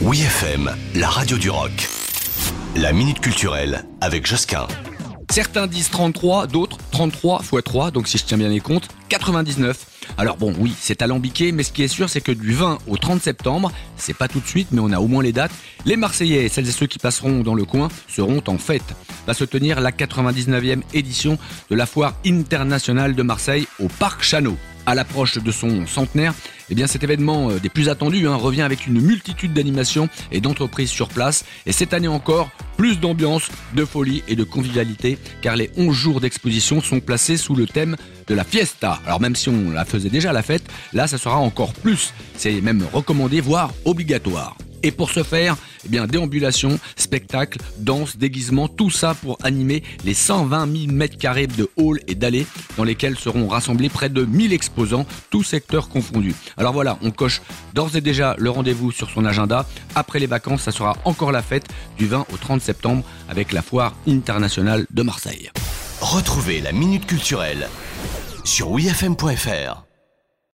Oui FM, la radio du rock. La minute culturelle avec Josquin. Certains disent 33, d'autres 33 x 3, donc si je tiens bien les comptes, 99. Alors bon, oui, c'est alambiqué, mais ce qui est sûr, c'est que du 20 au 30 septembre, c'est pas tout de suite, mais on a au moins les dates, les Marseillais et celles et ceux qui passeront dans le coin seront en fête. Va se tenir la 99e édition de la Foire internationale de Marseille au Parc Chanot. À l'approche de son centenaire, eh bien cet événement des plus attendus revient avec une multitude d'animations et d'entreprises sur place. Et cette année encore, plus d'ambiance, de folie et de convivialité, car les 11 jours d'exposition sont placés sous le thème de la fiesta. Alors même si on la faisait déjà la fête, là ça sera encore plus. C'est même recommandé, voire obligatoire. Et pour ce faire, eh bien, déambulation, spectacle, danse, déguisement, tout ça pour animer les 120 000 mètres carrés de halls et d'allées dans lesquels seront rassemblés près de 1000 exposants, tous secteurs confondus. Alors voilà, on coche d'ores et déjà le rendez-vous sur son agenda. Après les vacances, ça sera encore la fête du 20 au 30 septembre avec la Foire internationale de Marseille. Retrouvez la minute culturelle sur wifm.fr.